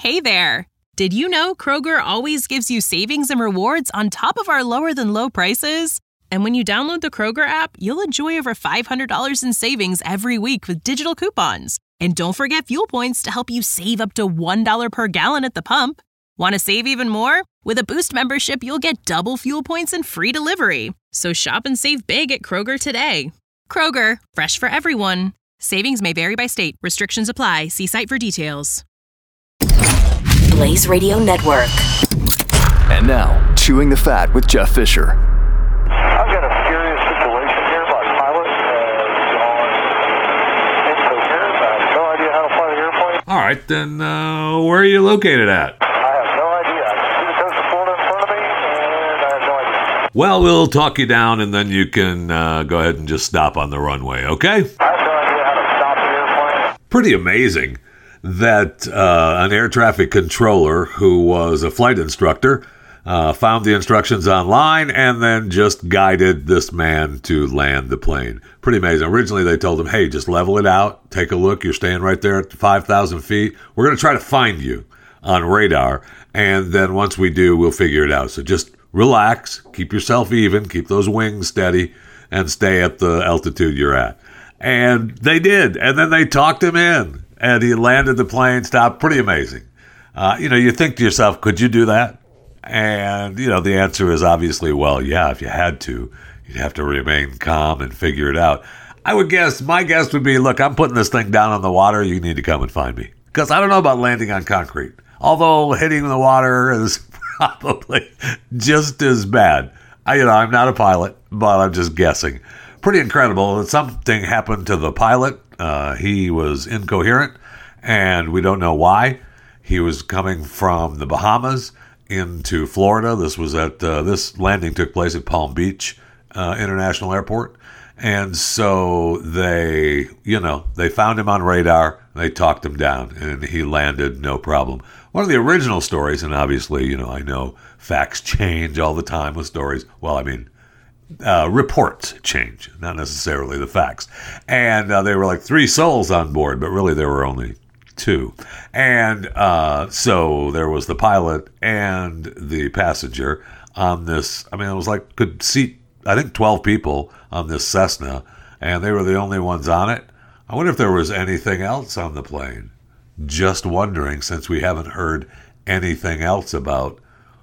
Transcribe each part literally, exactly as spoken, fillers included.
Hey there! Did you know Kroger always gives you savings and rewards on top of our lower-than-low prices? And when you download the Kroger app, you'll enjoy over five hundred dollars in savings every week with digital coupons. And don't forget fuel points to help you save up to one dollar per gallon at the pump. Want to save even more? With a Boost membership, you'll get double fuel points and free delivery. So shop and save big at Kroger today. Kroger, fresh for everyone. Savings may vary by state. Restrictions apply. See site for details. Blaze Radio Network. And now, Chewing the Fat with Jeff Fisher. I've got a serious situation here. My pilot has gone incoherent. I have no idea how to fly the airplane. All right, then uh, where are you located at? I have no idea. I can see the coast of Florida in front of me, and I have no idea. Well, we'll talk you down, and then you can uh, go ahead and just stop on the runway, okay? I have no idea how to stop the airplane. Pretty amazing that uh, an air traffic controller who was a flight instructor uh, found the instructions online and then just guided this man to land the plane. Pretty amazing. Originally, they told him, hey, just level it out. Take a look. You're staying right there at five thousand feet. We're going to try to find you on radar. And then once we do, we'll figure it out. So just relax. Keep yourself even. Keep those wings steady and stay at the altitude you're at. And they did. And then they talked him in. And he landed the plane, stopped. Pretty amazing. Uh, you know, you think to yourself, could you do that? And, you know, the answer is obviously, well, yeah, if you had to, you'd have to remain calm and figure it out. I would guess, my guess would be, look, I'm putting this thing down on the water. You need to come and find me. Because I don't know about landing on concrete. Although hitting the water is probably just as bad. I, you know, I'm not a pilot, but I'm just guessing. Pretty incredible that something happened to the pilot. Uh, he was incoherent, and we don't know why. He was coming from the Bahamas into Florida. This was at uh, this landing took place at Palm Beach uh, International Airport, and so they, you know, they found him on radar. They talked him down, and he landed no problem. One of the original stories, and obviously, you know, I know facts change all the time with stories. Well, I mean. Uh, reports change, not necessarily the facts. And uh, they were like three souls on board, but really there were only two. And uh, so there was the pilot and the passenger on this. I mean, it was like could seat, I think, twelve people on this Cessna, and they were the only ones on it. I wonder if there was anything else on the plane. Just wondering, since we haven't heard anything else about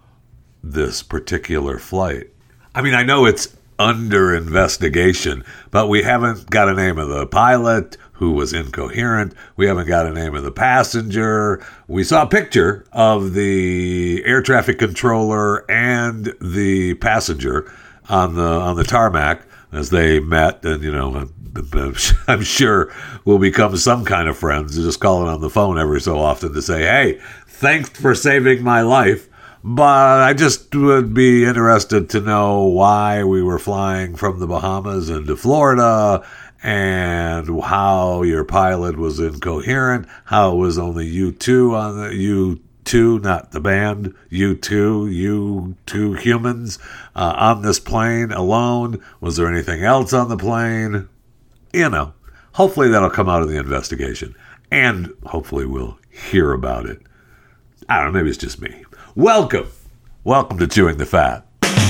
this particular flight. I mean, I know it's under investigation, but we haven't got a name of the pilot who was incoherent. We haven't got a name of the passenger. We saw a picture of the air traffic controller and the passenger on the on the tarmac as they met, and you know, I'm sure we'll become some kind of friends. Just calling on the phone every so often to say, "Hey, thanks for saving my life." But I just would be interested to know why we were flying from the Bahamas into Florida and how your pilot was incoherent, how it was only you two on the you two, not the band, you two, you two humans uh, on this plane alone. Was there anything else on the plane? You know, hopefully that'll come out of the investigation, and hopefully we'll hear about it. I don't know, maybe it's just me. Welcome. Welcome to Chewing the Fat.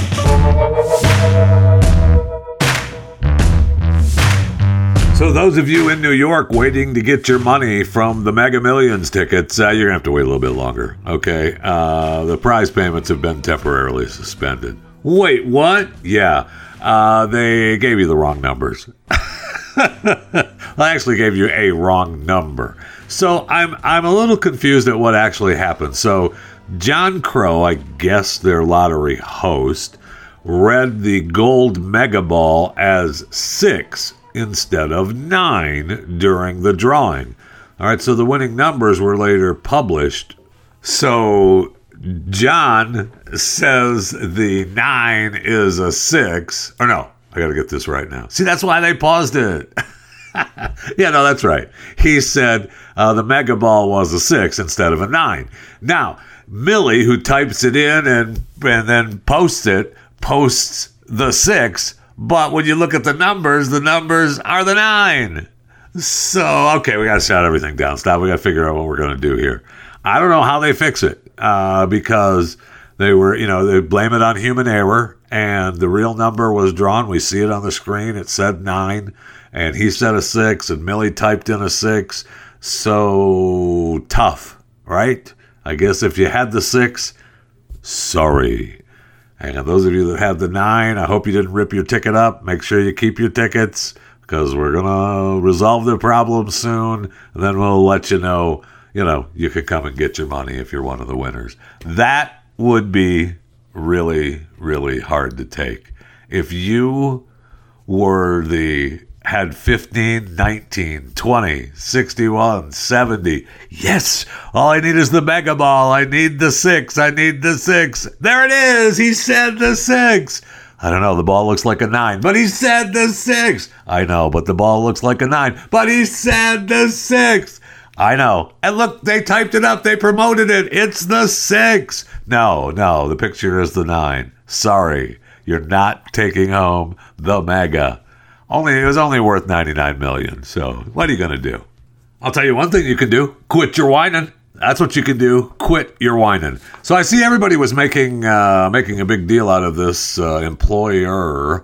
So those of you in New York waiting to get your money from the Mega Millions tickets, uh, you're going to have to wait a little bit longer, okay? Uh, the prize payments have been temporarily suspended. Wait, what? Yeah, uh, they gave you the wrong numbers. I actually gave you a wrong number. So I'm I'm a little confused at what actually happened. So John Crow, I guess their lottery host, read the gold mega ball as six instead of nine during the drawing. All right, so the winning numbers were later published. So John says the nine is a six. Or no, I got to get this right now. See, that's why they paused it. Yeah, no, that's right. He said uh, the mega ball was a six instead of a nine. Now, Millie, who types it in and and then posts it, posts the six, but when you look at the numbers, the numbers are the nine. So, okay, we got to shut everything down. Stop. We got to figure out what we're going to do here. I don't know how they fix it uh, because they were, you know, they blame it on human error, and the real number was drawn. We see it on the screen. It said nine, and he said a six, and Millie typed in a six. So tough, right? I guess if you had the six, sorry. And those of you that have the nine, I hope you didn't rip your ticket up. Make sure you keep your tickets, because we're going to resolve the problem soon, and then we'll let you know, you know, you can come and get your money if you're one of the winners. That would be really, really hard to take. If you were the, had fifteen, nineteen, twenty, sixty-one, seventy, yes, all I need is the mega ball. I need the six. I need the six. There it is. He said the six. I don't know. The ball looks like a nine, but he said the six. I know, but the ball looks like a nine, but he said the six. I know. And look, they typed it up. They promoted it. It's the six. No, no, the picture is the nine. Sorry, you're not taking home the mega. Only it was only worth ninety-nine million dollars. So what are you going to do? I'll tell you one thing you can do. Quit your whining. That's what you can do. Quit your whining. So I see everybody was making uh, making a big deal out of this uh, employer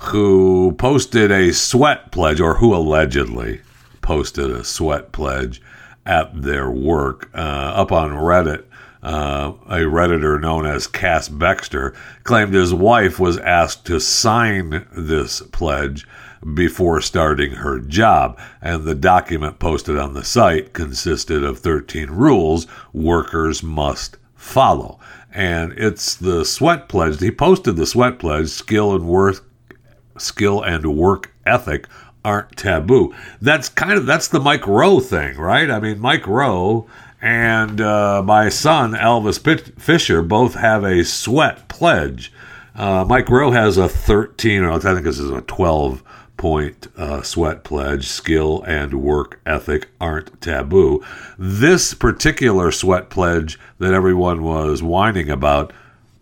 who posted a sweat pledge, or who allegedly posted a sweat pledge at their work uh, up on Reddit. Uh, a Redditor known as Cass Baxter claimed his wife was asked to sign this pledge before starting her job, and the document posted on the site consisted of thirteen rules workers must follow. And it's the sweat pledge. He posted the sweat pledge, skill and work, skill and work ethic aren't taboo. That's kind of, that's the Mike Rowe thing, right? I mean, Mike Rowe and uh, my son, Elvis Fisher, both have a sweat pledge. Uh, Mike Rowe has a thirteen, or I think this is a twelve-point uh, sweat pledge, skill and work ethic aren't taboo. This particular sweat pledge that everyone was whining about,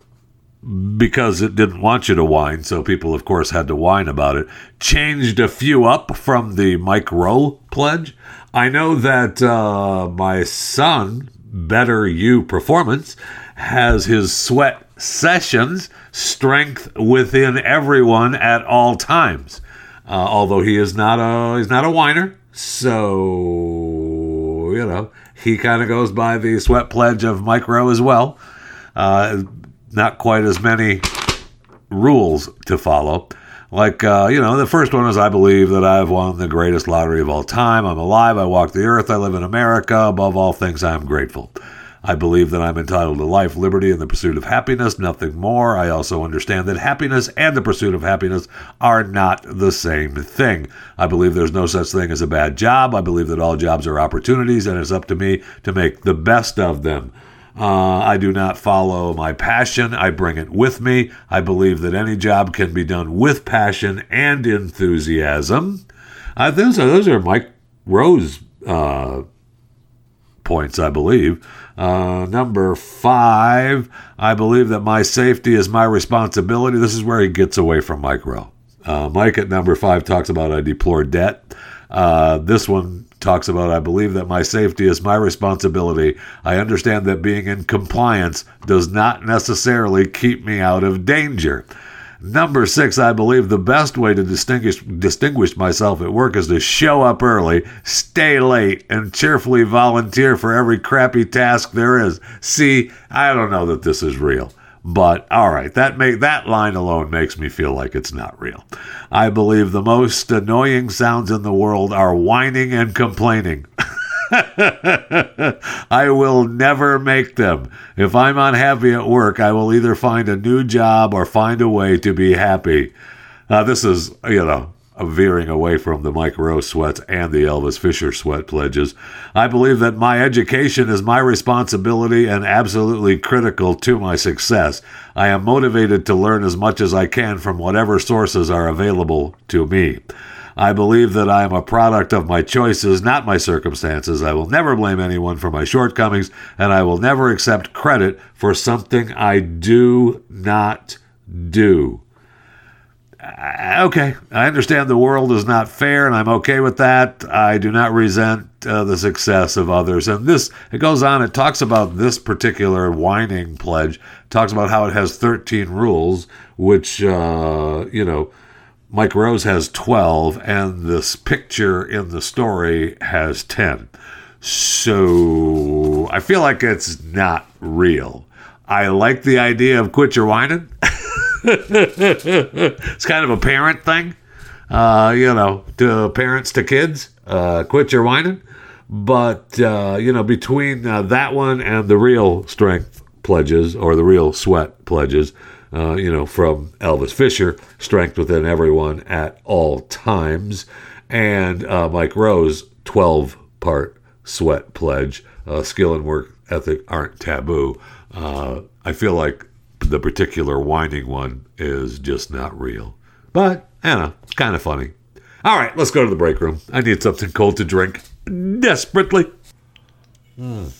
because it didn't want you to whine, so people, of course, had to whine about it, changed a few up from the Mike Rowe pledge. I know that uh, my son, Better You Performance, has his sweat sessions, strength within everyone at all times. Uh, although he is not a he's not a whiner, so you know he kind of goes by the sweat pledge of Mike Rowe as well. Uh, not quite as many rules to follow. Like, uh, you know, the first one is, I believe that I've won the greatest lottery of all time. I'm alive. I walk the earth. I live in America. Above all things, I am grateful. I believe that I'm entitled to life, liberty, and the pursuit of happiness, nothing more. I also understand that happiness and the pursuit of happiness are not the same thing. I believe there's no such thing as a bad job. I believe that all jobs are opportunities, and it's up to me to make the best of them. Uh, I do not follow my passion. I bring it with me. I believe that any job can be done with passion and enthusiasm. I think so. Those are Mike Rowe's uh, points, I believe. Uh, number five, I believe that my safety is my responsibility. This is where he gets away from Mike Rowe. Uh, Mike at number five talks about I deplore debt. Uh, this one talks about, I believe that my safety is my responsibility. I understand that being in compliance does not necessarily keep me out of danger. Number six, I believe the best way to distinguish distinguish myself at work is to show up early, stay late, and cheerfully volunteer for every crappy task there is. See, I don't know that this is real. But, all right, that make, that line alone makes me feel like it's not real. I believe the most annoying sounds in the world are whining and complaining. I will never make them. If I'm unhappy at work, I will either find a new job or find a way to be happy. Uh, this is, you know, veering away from the Mike Rowe sweats and the Elvis Fisher sweat pledges. I believe that my education is my responsibility and absolutely critical to my success. I am motivated to learn as much as I can from whatever sources are available to me. I believe that I am a product of my choices, not my circumstances. I will never blame anyone for my shortcomings, and I will never accept credit for something I do not do. I, okay, I understand the world is not fair, and I'm okay with that. I do not resent uh, the success of others. And this, it goes on, it talks about this particular whining pledge, talks about how it has thirteen rules, which, uh, you know, Mike Rose has twelve, and this picture in the story has ten. So I feel like it's not real. I like the idea of quit your whining. It's kind of a parent thing, uh, you know, to parents to kids, uh, quit your whining. But, uh, you know, between uh, that one and the real strength pledges or the real sweat pledges, uh, you know, from Elvis Fisher, strength within everyone at all times, and uh, Mike Rose, twelve-part sweat pledge, uh, skill and work ethic aren't taboo. Uh, I feel like the particular whining one is just not real. But, I don't know, it's kind of funny. All right, let's go to the break room. I need something cold to drink desperately. Mm.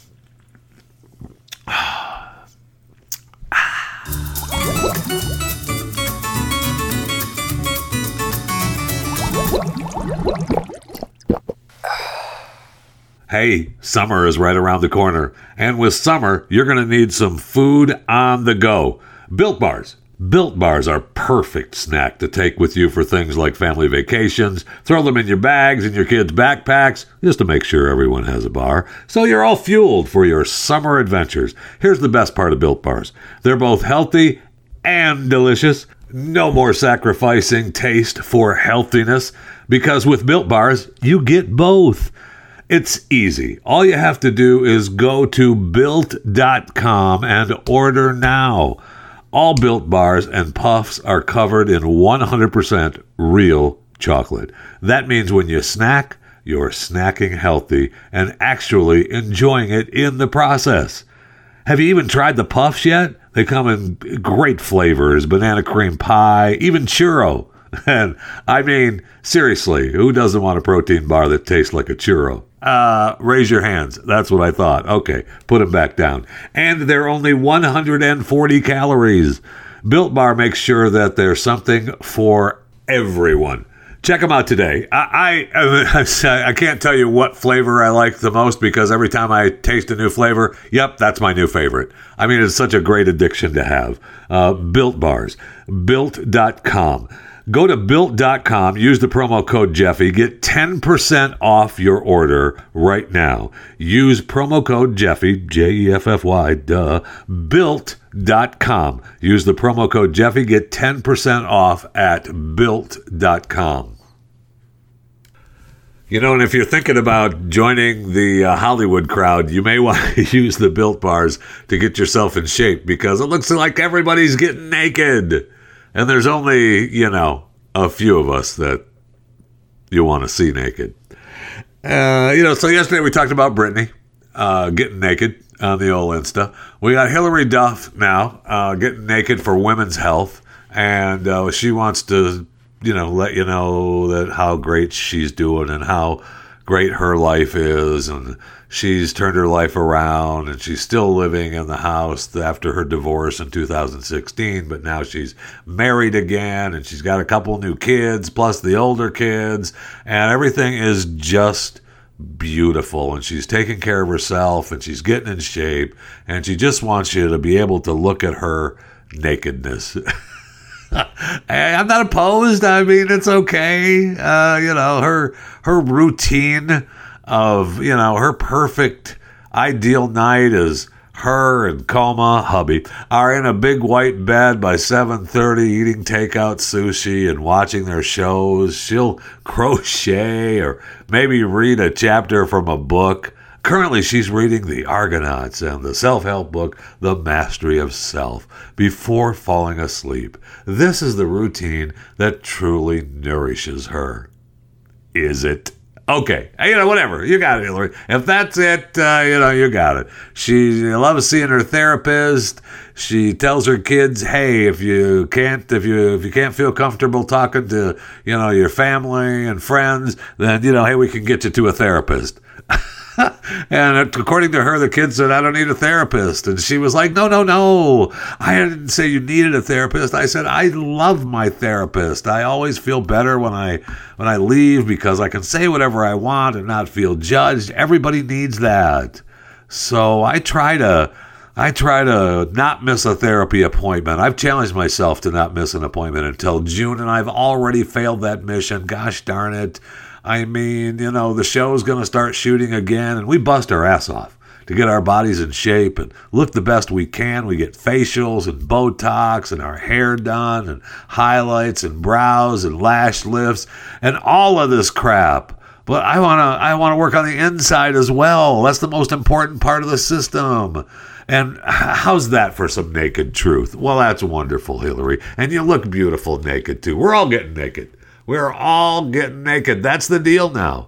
Hey, summer is right around the corner. And with summer, you're going to need some food on the go. Built Bars. Built Bars are perfect snack to take with you for things like family vacations. Throw them in your bags and your kids' backpacks, just to make sure everyone has a bar. So you're all fueled for your summer adventures. Here's the best part of Built Bars. They're both healthy and delicious. No more sacrificing taste for healthiness, because with Built Bars, you get both. It's easy. All you have to do is go to built dot com and order now. All Built Bars and Puffs are covered in one hundred percent real chocolate. That means when you snack, you're snacking healthy and actually enjoying it in the process. Have you even tried the Puffs yet? They come in great flavors, banana cream pie, even churro. And I mean, seriously, who doesn't want a protein bar that tastes like a churro? Uh, raise your hands. That's what I thought. Okay, put them back down. And they're only one hundred forty calories. Built Bar makes sure that there's something for everyone. Check them out today. I, I I can't tell you what flavor I like the most, because every time I taste a new flavor, yep, that's my new favorite. I mean, it's such a great addiction to have. Uh, Built Bars. built dot com. Go to built dot com, use the promo code Jeffy, get ten percent off your order right now. Use promo code Jeffy, J E F F Y, duh, built dot com. Use the promo code Jeffy, get ten percent off at built dot com. You know, and if you're thinking about joining the uh, Hollywood crowd, you may want to use the Built Bars to get yourself in shape, because it looks like everybody's getting naked. And there's only, you know, a few of us that you want to see naked. Uh, you know, so yesterday we talked about Britney uh, getting naked on the old Insta. We got Hillary Duff now uh, getting naked for women's health. And uh, she wants to, you know, let you know that how great she's doing and how great her life is. And she's turned her life around, and she's still living in the house after her divorce in two thousand sixteen, but now she's married again, and she's got a couple new kids, plus the older kids, and everything is just beautiful, and she's taking care of herself, and she's getting in shape, and she just wants you to be able to look at her nakedness. I'm not opposed. I mean, it's okay. Uh, you know, her her routine of, you know, her perfect ideal night is her and Coma, hubby, are in a big white bed by seven thirty eating takeout sushi and watching their shows. She'll crochet or maybe read a chapter from a book. Currently, she's reading The Argonauts and the self-help book, The Mastery of Self, before falling asleep. This is the routine that truly nourishes her. Is it? Okay, you know, whatever. You got it, Hillary. If that's it, uh, you know, you got it. She loves seeing her therapist. She tells her kids, hey, if you can't, if you if you can't feel comfortable talking to, you know, your family and friends, then, you know, hey, we can get you to a therapist. And according to her, the kid said, I don't need a therapist. And she was like, no, no, no. I didn't say you needed a therapist. I said, I love my therapist. I always feel better when I when I leave because I can say whatever I want and not feel judged. Everybody needs that. So I try to I try to not miss a therapy appointment. I've challenged myself to not miss an appointment until June, and I've already failed that mission. Gosh darn it. I mean, you know, the show's going to start shooting again, and we bust our ass off to get our bodies in shape and look the best we can. We get facials and Botox and our hair done and highlights and brows and lash lifts and all of this crap. But I want to I want to work on the inside as well. That's the most important part of the system. And how's that for some naked truth? Well, that's wonderful, Hillary. And you look beautiful naked, too. We're all getting naked. We're all getting naked. That's the deal now.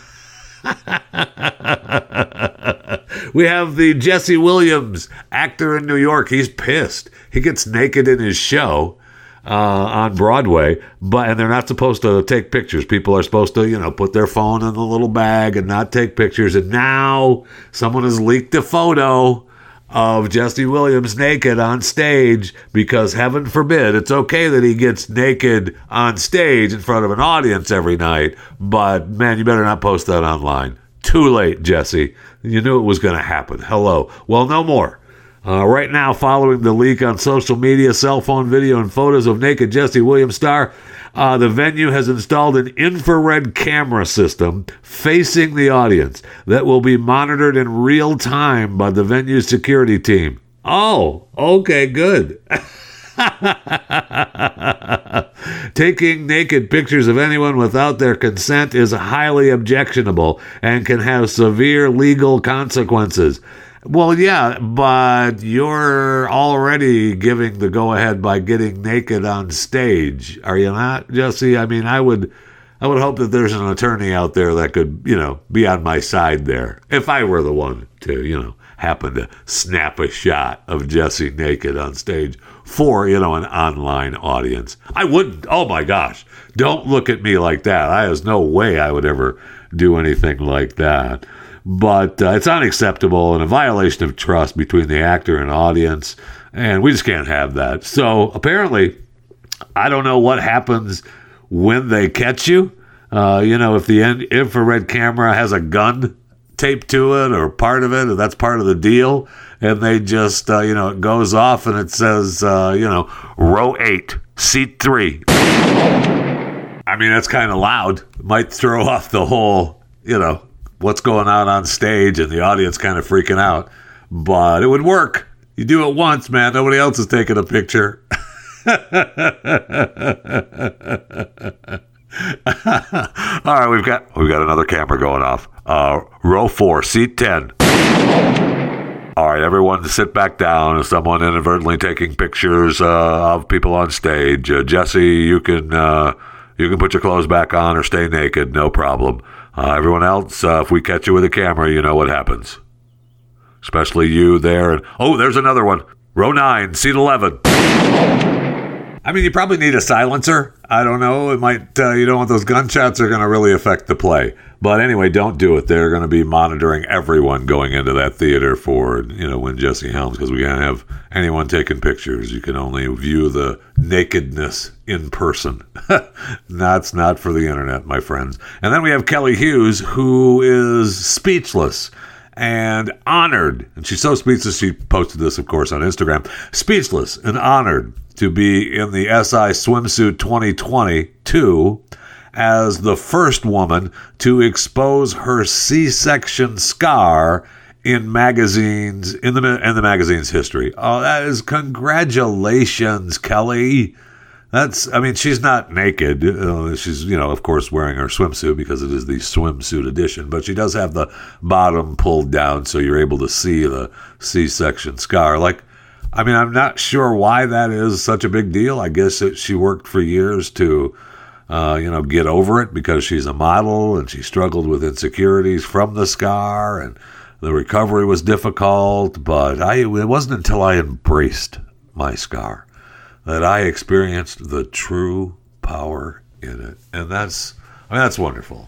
We have the Jesse Williams, actor in New York. He's pissed. He gets naked in his show uh, on Broadway, but and they're not supposed to take pictures. People are supposed to, you know, put their phone in the little bag and not take pictures. And now someone has leaked a photo of Jesse Williams naked on stage because, heaven forbid, it's okay that he gets naked on stage in front of an audience every night, but, man, you better not post that online. Too late, Jesse. You knew it was going to happen. Hello. Well, no more. Uh, right now, following the leak on social media, cell phone video, and photos of naked Jesse Williams star, Uh, the venue has installed an infrared camera system facing the audience that will be monitored in real time by the venue's security team. Oh, okay, good. Taking naked pictures of anyone without their consent is highly objectionable and can have severe legal consequences. Well, yeah, but you're already giving the go-ahead by getting naked on stage, are you not, Jesse? I mean, I would, I would hope that there's an attorney out there that could, you know, be on my side there if I were the one to, you know, happen to snap a shot of Jesse naked on stage for, you know, an online audience. I wouldn't. Oh my gosh, don't look at me like that. I, there's no way I would ever do anything like that. But uh, it's unacceptable and a violation of trust between the actor and audience, and we just can't have that. So apparently, I don't know what happens when they catch you. Uh, you know, if the in- infrared camera has a gun taped to it or part of it, or that's part of the deal, and they just, uh, you know, it goes off and it says, uh, you know, row eight, seat three. I mean, that's kind of loud. Might throw off the whole, you know, what's going on on stage and the audience kind of freaking out, but it would work. You do it once, man. Nobody else is taking a picture. All right, we've got we've got another camera going off. Uh, row four, seat ten. All right, everyone, sit back down. If someone inadvertently taking pictures uh, of people on stage, uh, Jesse, you can uh, you can put your clothes back on or stay naked, no problem. Uh, everyone else, uh, if we catch you with a camera, you know what happens. Especially you there. And oh, there's another one. Row nine, seat eleven. I mean, you probably need a silencer. I don't know. It might, uh, you don't want those gunshots are going to really affect the play. But anyway, don't do it. They're going to be monitoring everyone going into that theater for, you know, when Jesse Helms, because we can't have anyone taking pictures. You can only view the nakedness in person. That's not for the internet, my friends. And then we have Kelly Hughes, who is speechless and honored. And she's so speechless, she posted this, of course, on Instagram. Speechless and honored to be in the S I Swimsuit twenty twenty-two as the first woman to expose her C-section scar in magazines, in the in the magazine's history. Oh, that is, congratulations, Kelly. That's, I mean, she's not naked. Uh, she's, you know, of course, wearing her swimsuit because it is the swimsuit edition, but she does have the bottom pulled down so you're able to see the C-section scar. Like, I mean, I'm not sure why that is such a big deal. I guess it, she worked for years to, uh, you know, get over it because she's a model and she struggled with insecurities from the scar and the recovery was difficult. But I, it wasn't until I embraced my scar that I experienced the true power in it. And that's, I mean, that's wonderful.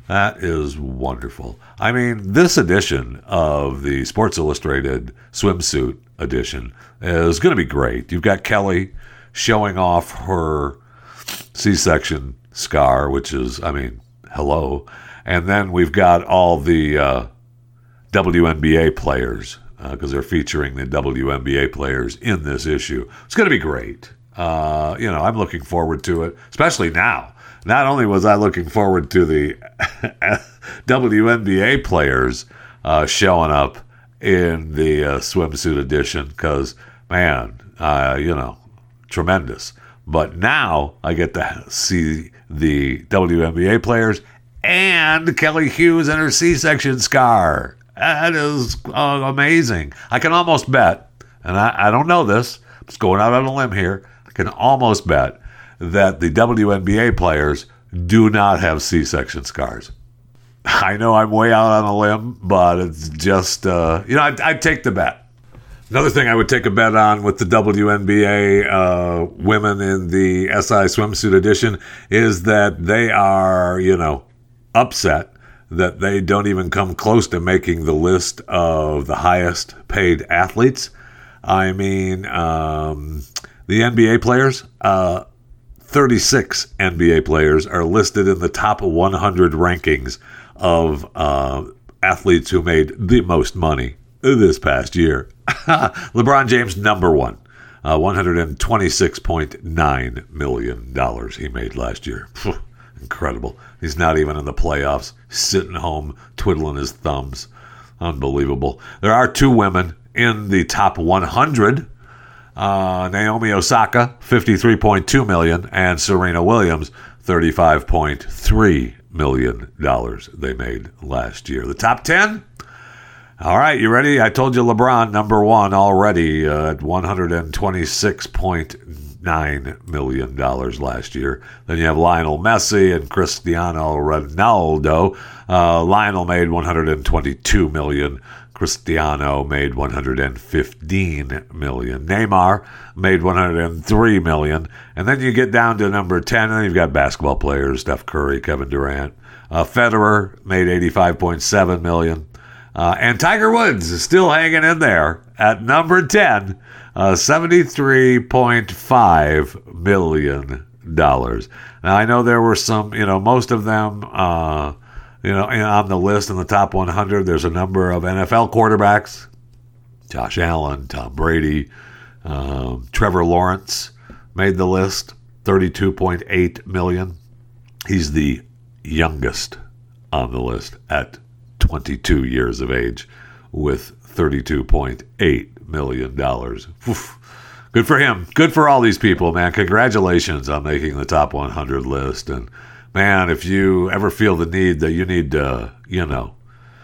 That is wonderful. I mean, this edition of the Sports Illustrated swimsuit edition is going to be great. You've got Kelly showing off her C-section scar, which is, I mean, hello. And then we've got all the uh, W N B A players, because uh, they're featuring the W N B A players in this issue. It's going to be great. Uh, you know, I'm looking forward to it, especially now. Not only was I looking forward to the W N B A players uh, showing up in the uh, swimsuit edition, because, man, uh, you know, tremendous. But now I get to see the W N B A players and Kelly Hughes and her C-section scar. That is uh, amazing. I can almost bet, and I, I don't know this, I'm just going out on a limb here, I can almost bet that the W N B A players do not have C-section scars. I know I'm way out on a limb, but it's just, uh, you know, I'd, I'd take the bet. Another thing I would take a bet on with the W N B A uh, women in the S I swimsuit edition is that they are, you know, upset that they don't even come close to making the list of the highest paid athletes. I mean, um, the N B A players, uh, thirty-six N B A players are listed in the top one hundred rankings of uh, athletes who made the most money this past year. LeBron James, number one, uh, one hundred twenty-six point nine million dollars he made last year. Incredible. He's not even in the playoffs, sitting home, twiddling his thumbs. Unbelievable. There are two women in the top one hundred. Uh, Naomi Osaka, fifty-three point two million dollars, and Serena Williams, thirty-five point three million dollars they made last year. The top ten? All right, you ready? I told you LeBron, number one already uh, at one hundred twenty-six point nine million dollars last year. Then you have Lionel Messi and Cristiano Ronaldo. Uh, Lionel made one hundred twenty-two million dollars. Cristiano made one hundred fifteen million dollars. Neymar made one hundred three million dollars. And then you get down to number ten, and then you've got basketball players, Steph Curry, Kevin Durant. Uh, Federer made eighty-five point seven million dollars. Uh, and Tiger Woods is still hanging in there at number ten, uh, seventy-three point five million dollars. Now, I know there were some, you know, most of them, uh, you know, on the list in the top one hundred, there's a number of N F L quarterbacks. Josh Allen, Tom Brady, um, Trevor Lawrence made the list, thirty-two point eight million dollars. He's the youngest on the list at twenty-two years of age with thirty-two point eight million dollars. Oof. Good for him. Good for all these people, man. Congratulations on making the top one hundred list. And, man, if you ever feel the need that you need to, you know,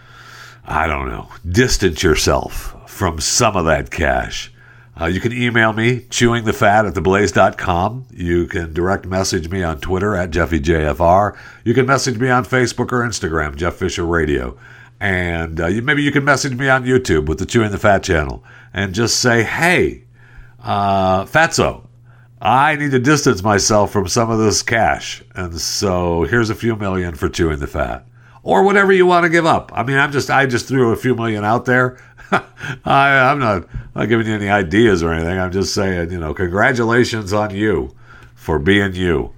I don't know, distance yourself from some of that cash, uh, you can email me, chewing the fat at the blaze dot com. You can direct message me on Twitter at Jeffy J F R. You can message me on Facebook or Instagram, Jeff Fisher Radio. And uh, you, maybe you can message me on YouTube with the Chewing the Fat channel and just say, hey, uh, Fatso, I need to distance myself from some of this cash. And so here's a few million for Chewing the Fat. Or whatever you want to give up. I mean, I'm just I just threw a few million out there. I, I'm not, not giving you any ideas or anything. I'm just saying, you know, congratulations on you for being you.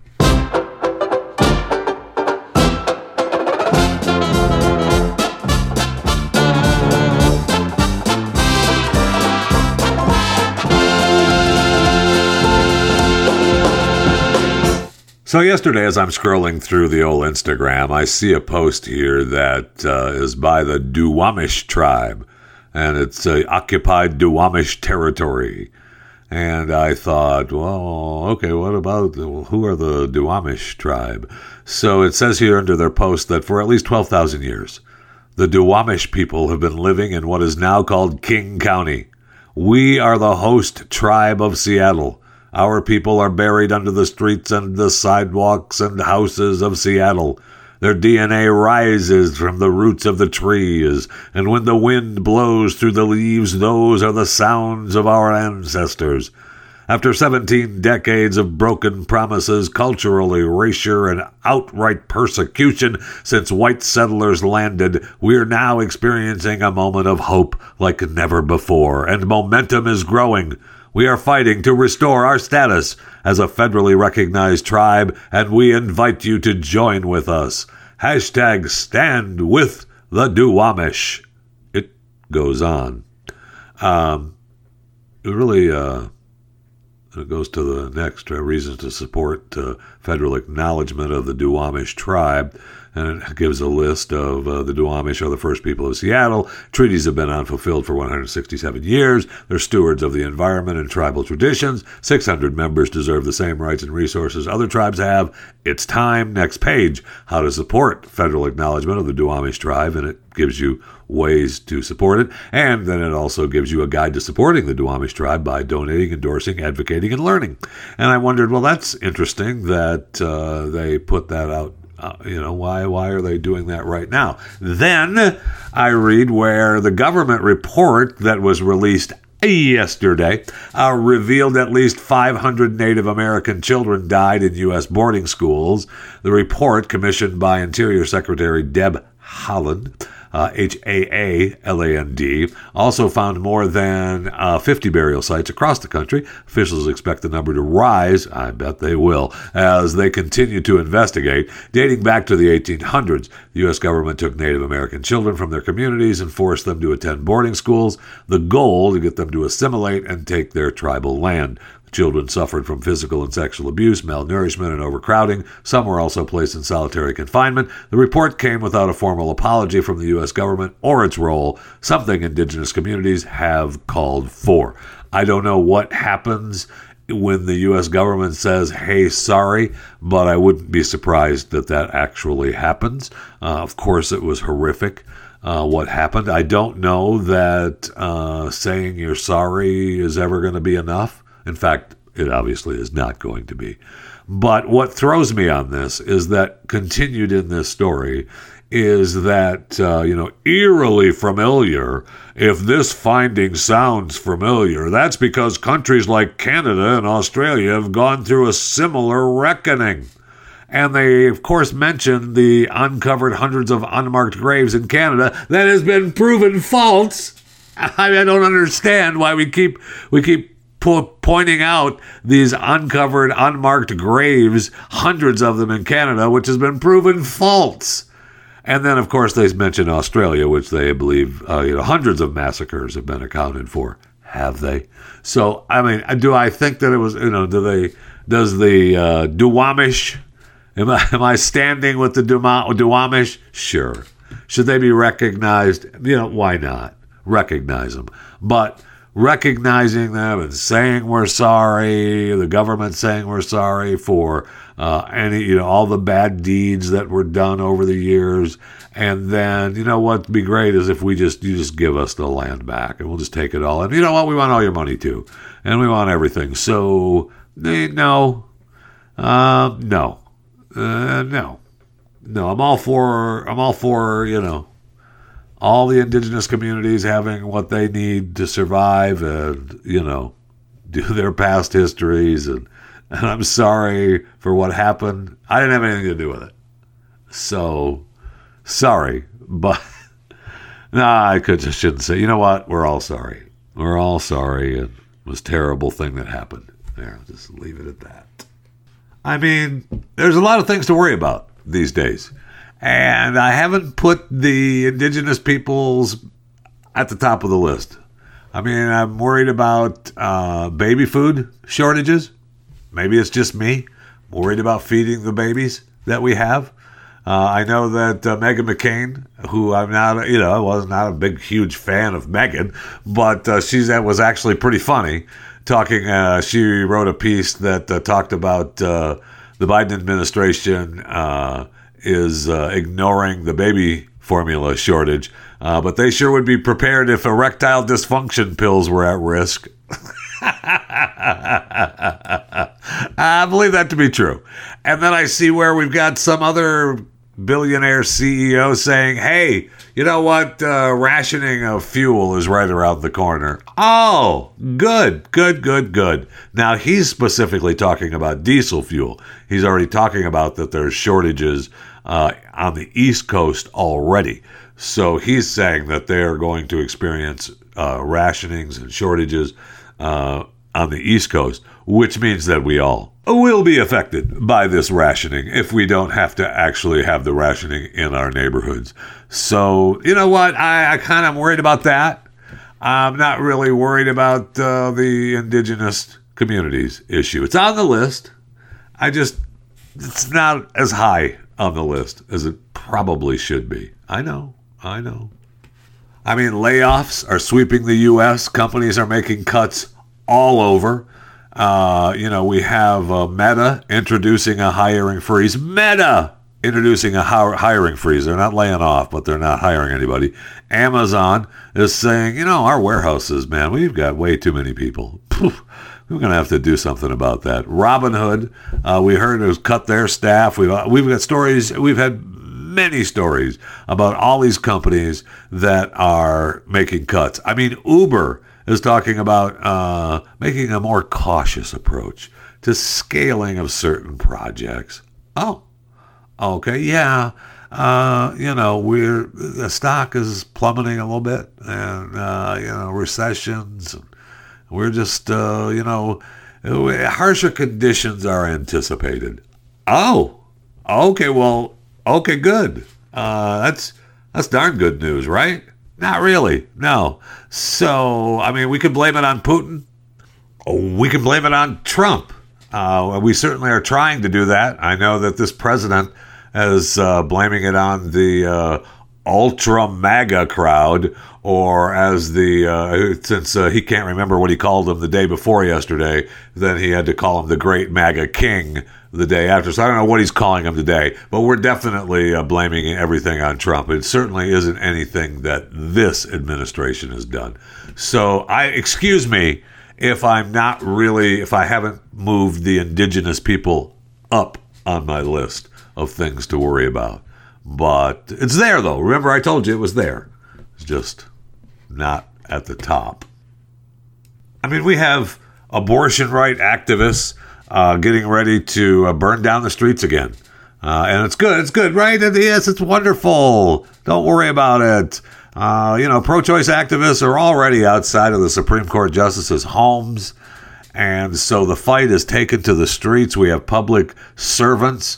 So yesterday, as I'm scrolling through the old Instagram, I see a post here that uh, is by the Duwamish tribe, and it's uh, occupied Duwamish territory. And I thought, well, okay, what about, who are the Duwamish tribe? So it says here under their post that for at least twelve thousand years, the Duwamish people have been living in what is now called King County. We are the host tribe of Seattle. Our people are buried under the streets and the sidewalks and houses of Seattle. Their D N A rises from the roots of the trees, and when the wind blows through the leaves, those are the sounds of our ancestors. After seventeen decades of broken promises, cultural erasure, and outright persecution since white settlers landed, we're now experiencing a moment of hope like never before, and momentum is growing. We are fighting to restore our status as a federally recognized tribe, and we invite you to join with us. Hashtag stand with the Duwamish. It goes on. Um, it really, uh, it goes to the next uh, reason to support uh, federal acknowledgement of the Duwamish tribe. And it gives a list of uh, the Duwamish are the first people of Seattle. Treaties have been unfulfilled for one hundred sixty-seven years. They're stewards of the environment and tribal traditions. six hundred members deserve the same rights and resources other tribes have. It's time. Next page, how to support federal acknowledgement of the Duwamish tribe. And it gives you ways to support it. And then it also gives you a guide to supporting the Duwamish tribe by donating, endorsing, advocating, and learning. And I wondered, well, that's interesting that uh, they put that out. Uh, you know, why why are they doing that right now? Then I read where the government report that was released yesterday uh, revealed at least five hundred Native American children died in U S boarding schools. The report, commissioned by Interior Secretary Deb Haaland, Uh, H A A L A N D, also found more than uh, fifty burial sites across the country. Officials expect the number to rise, I bet they will, as they continue to investigate. Dating back to the eighteen hundreds, the U S government took Native American children from their communities and forced them to attend boarding schools, the goal to get them to assimilate and take their tribal land. Children suffered from physical and sexual abuse, malnourishment, and overcrowding. Some were also placed in solitary confinement. The report came without a formal apology from the U S government or its role, something indigenous communities have called for. I don't know what happens when the U S government says, hey, sorry, but I wouldn't be surprised that that actually happens. Uh, of course, it was horrific. Uh, what happened. I don't know that uh, saying you're sorry is ever going to be enough. In fact, it obviously is not going to be. But what throws me on this is that continued in this story is that, uh, you know, eerily familiar. If this finding sounds familiar, that's because countries like Canada and Australia have gone through a similar reckoning. And they, of course, mentioned the uncovered hundreds of unmarked graves in Canada that has been proven false. I, mean, I don't understand why we keep we keep po- pointing out these uncovered, unmarked graves, hundreds of them in Canada, which has been proven false. And then, of course, they mention Australia, which they believe uh, you know hundreds of massacres have been accounted for. Have they? So, I mean, do I think that it was? You know, do they? Does the uh, Duwamish? Am I, am I standing with the Duwamish? Sure. Should they be recognized? You know, why not? Recognize them. But recognizing them and saying we're sorry, the government saying we're sorry for uh, any, you know, all the bad deeds that were done over the years. And then, you know what'd be great is if we just, you just give us the land back and we'll just take it all. And you know what? We want all your money too. And we want everything. So, no, uh, no. Uh, no, no, I'm all for, I'm all for, you know, all the indigenous communities having what they need to survive and, you know, do their past histories. And, and I'm sorry for what happened. I didn't have anything to do with it. So, sorry, but nah, I could just shouldn't say, you know what? We're all sorry. We're all sorry. And it was a terrible thing that happened. There, I'll just leave it at that. I mean, there's a lot of things to worry about these days. And I haven't put the indigenous peoples at the top of the list. I mean, I'm worried about uh, baby food shortages. Maybe it's just me. I'm worried about feeding the babies that we have. Uh, I know that uh, Meghan McCain, who I'm not, you know, I was not a big, huge fan of Meghan, but uh, she was actually pretty funny. Talking, uh, she wrote a piece that uh, talked about uh, the Biden administration uh, is uh, ignoring the baby formula shortage, uh, but they sure would be prepared if erectile dysfunction pills were at risk. I believe that to be true. And then I see where we've got some other billionaire C E O saying, hey, you know what? Uh, rationing of fuel is right around the corner. Oh, good, good, good, good. Now, he's specifically talking about diesel fuel. He's already talking about that there's shortages uh, on the East Coast already. So he's saying that they're going to experience uh, rationings and shortages uh, on the East Coast, which means that we all will be affected by this rationing if we don't have to actually have the rationing in our neighborhoods. So, you know what? I, I kind of am worried about that. I'm not really worried about uh, the indigenous communities issue. It's on the list. I just, it's not as high on the list as it probably should be. I know, I know. I mean, layoffs are sweeping the U S. Companies are making cuts all over. Uh, you know, we have uh, Meta introducing a hiring freeze. Meta introducing a hi- hiring freeze. They're not laying off, but they're not hiring anybody. Amazon is saying, you know, our warehouses, man, we've got way too many people. Poof, we're going to have to do something about that. Robinhood, uh, we heard has cut their staff. We've, we've got stories. We've had many stories about all these companies that are making cuts. I mean, Uber is talking about uh, making a more cautious approach to scaling of certain projects. Oh, okay, yeah. Uh, you know, we're the stock is plummeting a little bit, and uh, you know, recessions. We're just, uh, you know, harsher conditions are anticipated. Oh, okay. Well, okay, good. Uh, that's that's darn good news, right? Not really, no. So, I mean, we can blame it on Putin. We can blame it on Trump. Uh, we certainly are trying to do that. I know that this president is uh, blaming it on the uh, ultra MAGA crowd, or as the, uh, since uh, he can't remember what he called him the day before yesterday, then he had to call him the great MAGA king the day after. So I don't know what he's calling him today, but we're definitely uh, blaming everything on Trump. It certainly isn't anything that this administration has done. So I, excuse me if I'm not really, if I haven't moved the indigenous people up on my list of things to worry about. But it's there, though. Remember, I told you it was there. It's just not at the top. I mean, we have abortion right activists uh, getting ready to uh, burn down the streets again. Uh, and it's good. It's good, right? And yes, it's wonderful. Don't worry about it. Uh, you know, pro-choice activists are already outside of the Supreme Court justices' homes. And so the fight is taken to the streets. We have public servants,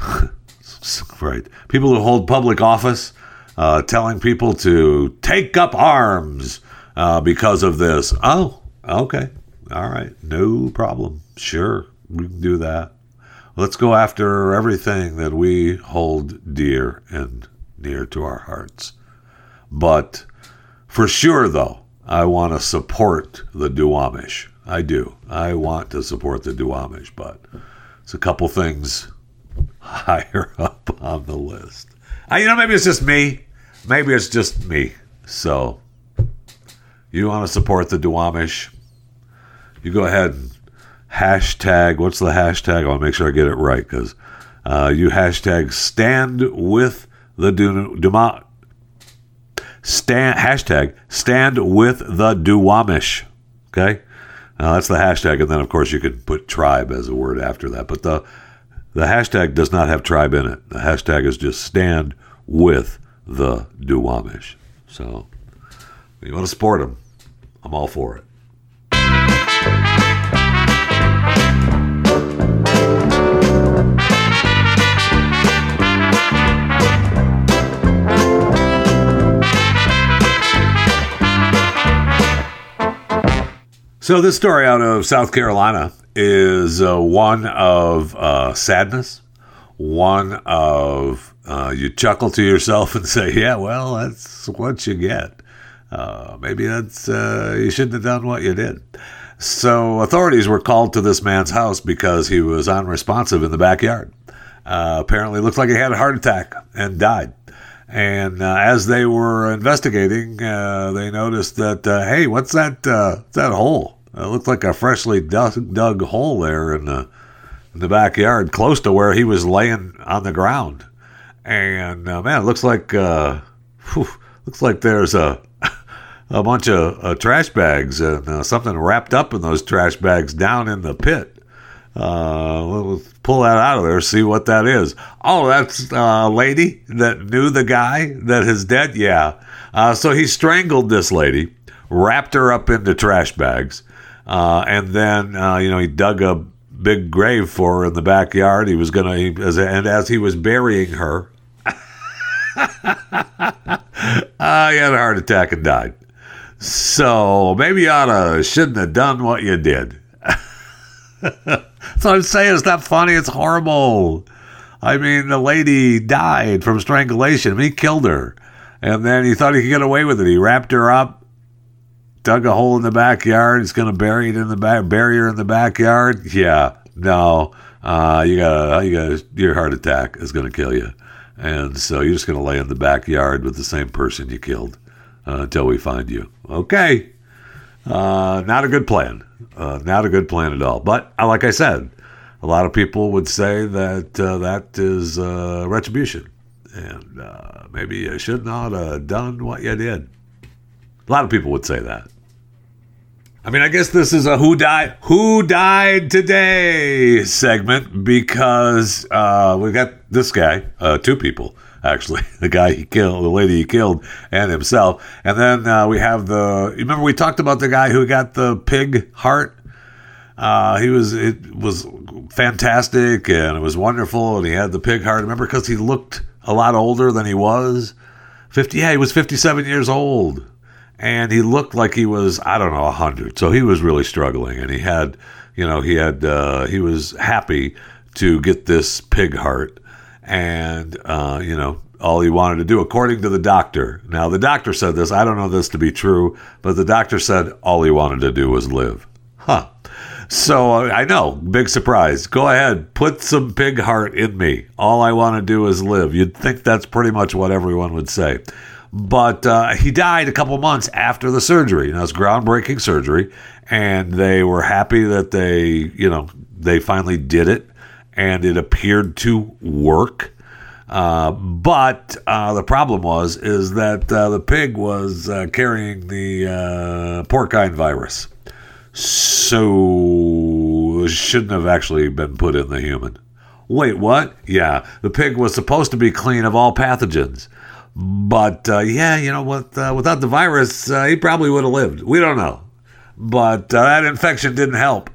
right? People who hold public office, uh, telling people to take up arms uh, because of this. Oh, okay. All right. No problem. Sure. We can do that. Let's go after everything that we hold dear and near to our hearts. But for sure, though, I want to support the Duwamish. I do. I want to support the Duwamish, but it's a couple things higher up on the list. I, you know, maybe it's just me. Maybe it's just me. So, you want to support the Duwamish? You go ahead and hashtag, what's the hashtag? I want to make sure I get it right, because uh, you hashtag stand with the Duwamish. Stand, hashtag stand with the Duwamish. Okay? Uh, that's the hashtag, and then, of course, you can put tribe as a word after that. But the the hashtag does not have tribe in it. The hashtag is just stand with the Duwamish. So, if you want to support them, I'm all for it. So this story out of South Carolina is uh, one of uh, sadness, one of uh, you chuckle to yourself and say, yeah, well, that's what you get. Uh, maybe that's uh, you shouldn't have done what you did. So authorities were called to this man's house because he was unresponsive in the backyard. Uh, apparently, looks like he had a heart attack and died. And uh, as they were investigating, uh, they noticed that, uh, hey, what's that? Uh, what's that hole? It looked like a freshly dug, dug hole there in the in the backyard, close to where he was laying on the ground. And uh, man, it looks like uh, whew, looks like there's a a bunch of uh, trash bags and uh, something wrapped up in those trash bags down in the pit. Uh, let's pull that out of there, see what that is. Oh, that's a lady that knew the guy that is dead? Yeah. Uh, so he strangled this lady, wrapped her up into trash bags, uh, and then, uh, you know, he dug a big grave for her in the backyard. He was going to, and as he was burying her, uh, he had a heart attack and died. So maybe you oughta, shouldn't have done what you did. So I'm saying it's not funny, it's horrible. I mean, the lady died from strangulation. He killed her. And then he thought he could get away with it. He wrapped her up, dug a hole in the backyard. He's going to bury it in the back, bury her in the backyard. Yeah, no, uh, you got you got your heart attack is going to kill you, and so you're just going to lay in the backyard with the same person you killed uh, until we find you. Okay, uh, not a good plan. Uh, not a good plan at all. But uh, like I said, a lot of people would say that uh, that is uh, retribution. And uh, maybe you should not have done what you did. A lot of people would say that. I mean, I guess this is a who died who died today segment because uh, we got this guy, uh, two people actually, the guy he killed, the lady he killed, and himself. And then uh, we have the. Remember we talked about the guy who got the pig heart. Uh, he was it was fantastic and it was wonderful, and he had the pig heart. Remember, because he looked a lot older than he was. fifty, yeah, he was fifty-seven years old. And he looked like he was, I don't know, one hundred. So he was really struggling. And he had, you know, he had, uh, he was happy to get this pig heart. And, uh, you know, all he wanted to do, according to the doctor. Now, the doctor said this. I don't know this to be true. But the doctor said all he wanted to do was live. Huh. So uh, I know, big surprise. Go ahead, put some pig heart in me. All I want to do is live. You'd think that's pretty much what everyone would say. But uh, he died a couple months after the surgery. Now, it's groundbreaking surgery, and they were happy that they, you know, they finally did it, and it appeared to work. Uh, but uh, the problem was is that uh, the pig was uh, carrying the uh, porcine virus. So it shouldn't have actually been put in the human. Wait, what? Yeah, the pig was supposed to be clean of all pathogens. But, uh, yeah, you know, with, uh, without the virus, uh, he probably would have lived. We don't know. But uh, that infection didn't help.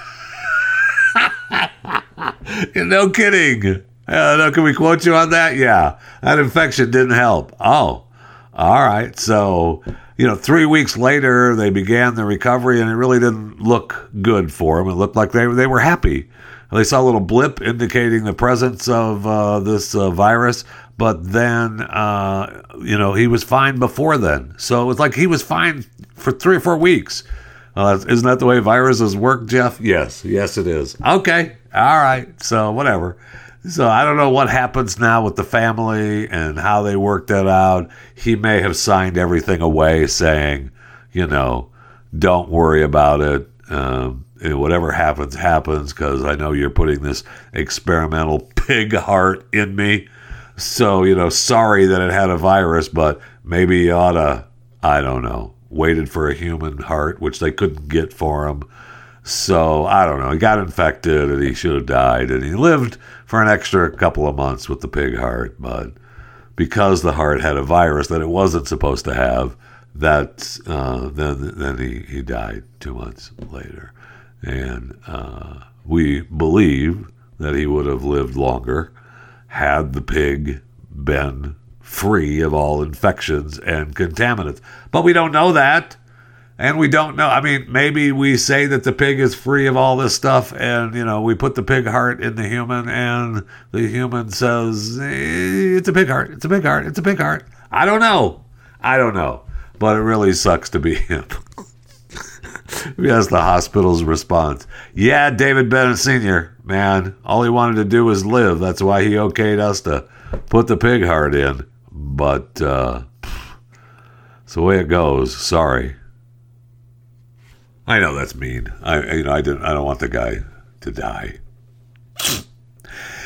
No kidding. Uh, no, can we quote you on that? Yeah, that infection didn't help. Oh, all right. So, you know, three weeks later, they began the recovery, and it really didn't look good for them. It looked like they, they were happy. They saw a little blip indicating the presence of uh, this uh, virus, but then, uh, you know, he was fine before then. So it was like he was fine for three or four weeks. Uh, isn't that the way viruses work, Jeff? Yes. Yes, it is. Okay. All right. So whatever. So I don't know what happens now with the family and how they work that out. He may have signed everything away saying, you know, don't worry about it. Um, whatever happens, happens, because I know you're putting this experimental pig heart in me. So, you know, sorry that it had a virus, but maybe you ought to, I don't know, waited for a human heart, which they couldn't get for him. So, I don't know. He got infected and he should have died. And he lived for an extra couple of months with the pig heart. But because the heart had a virus that it wasn't supposed to have, that uh, then then he, he died two months later. And uh, we believe that he would have lived longer had the pig been free of all infections and contaminants. But we don't know that. And we don't know. I mean, maybe we say that the pig is free of all this stuff, and, you know, we put the pig heart in the human, and the human says, eh, it's a pig heart, it's a pig heart, it's a pig heart. I don't know. I don't know. But it really sucks to be him. That's the hospital's response. Yeah, David Bennett Senior, man, all he wanted to do was live. That's why he okayed us to put the pig heart in. But uh, it's the way it goes. Sorry. I know that's mean. I you know I didn't I don't want the guy to die.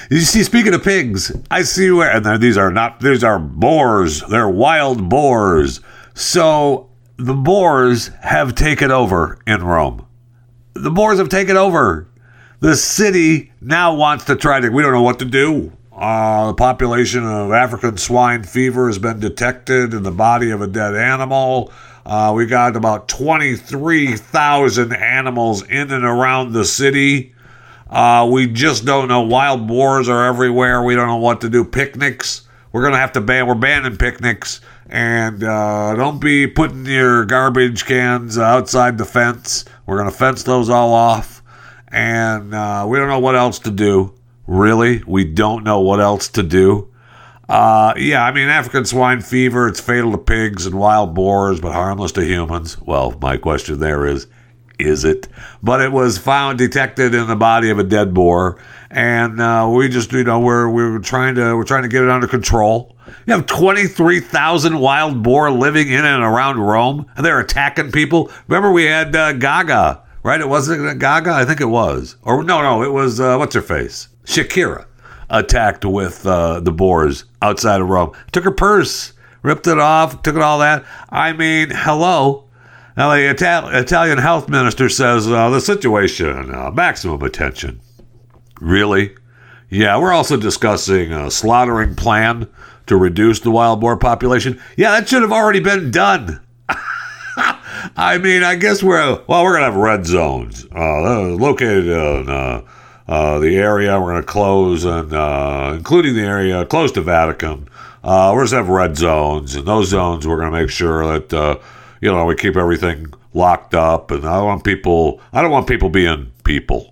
You see, speaking of pigs, I see where, and they're- these are not, these are boars. They're wild boars. So the boars have taken over in Rome. The boars have taken over. The city now wants to try to, we don't know what to do. Uh, the population of African swine fever has been detected in the body of a dead animal. Uh, we got about twenty-three thousand animals in and around the city. Uh, we just don't know. Wild boars are everywhere. We don't know what to do. Picnics. We're going to have to ban, we're banning picnics. And uh, don't be putting your garbage cans outside the fence. We're going to fence those all off. And uh, we don't know what else to do. Really? We don't know what else to do? Uh, yeah, I mean, African swine fever, it's fatal to pigs and wild boars, but harmless to humans. Well, my question there is, is it? But it was found, detected in the body of a dead boar. And uh, we just, you know, we're we're trying to we're trying to get it under control. You have twenty-three thousand wild boar living in and around Rome, and they're attacking people. Remember, we had uh, Gaga, right? It wasn't Gaga, I think it was, or no, no, it was uh, what's her face, Shakira, attacked with uh, the boars outside of Rome. Took her purse, ripped it off, took it all that. I mean, hello. Now the Ital- Italian health minister says uh, the situation, uh, maximum attention. Really? Yeah, we're also discussing a slaughtering plan to reduce the wild boar population. Yeah, that should have already been done. I mean, I guess we're, well, we're going to have red zones uh, located in uh, uh, the area we're going to close, and uh, including the area close to Vatican. Uh, we're just have red zones, and those zones we're going to make sure that, uh, you know, we keep everything locked up, and I don't want people, I don't want people being people.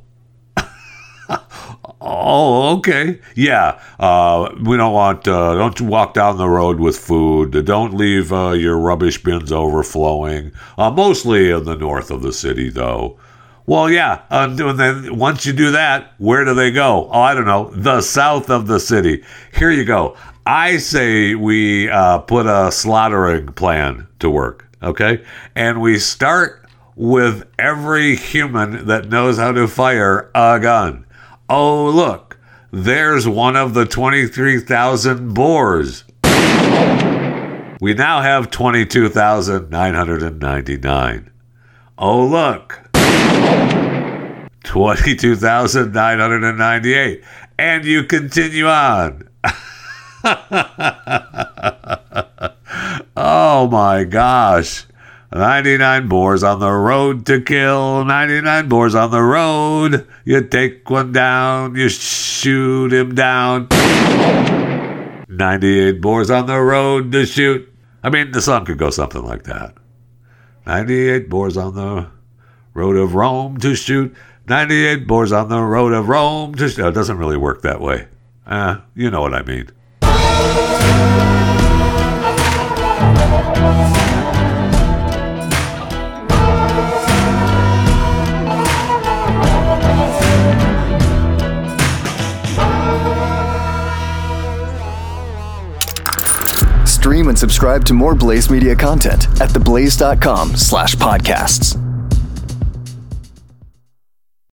Oh, okay. Yeah. Uh, we don't want, uh, don't walk down the road with food. Don't leave uh, your rubbish bins overflowing. Uh, mostly in the north of the city, though. Well, yeah. Uh, and then once you do that, where do they go? Oh, I don't know. The south of the city. Here you go. I say we uh, put a slaughtering plan to work, okay? And we start with every human that knows how to fire a gun. Oh, look, there's one of the twenty-three thousand boars. We now have twenty-two thousand nine hundred ninety-nine. Oh, look, twenty-two thousand nine hundred ninety-eight. And you continue on. Oh, my gosh. ninety-nine boars on the road to kill. ninety-nine boars on the road. You take one down, you shoot him down. ninety-eight boars on the road to shoot. I mean, the song could go something like that. ninety-eight boars on the road of Rome to shoot. ninety-eight boars on the road of Rome to shoot. No, it doesn't really work that way. Uh, you know what I mean. Stream and subscribe to more Blaze Media content at theblaze dot com slash podcasts.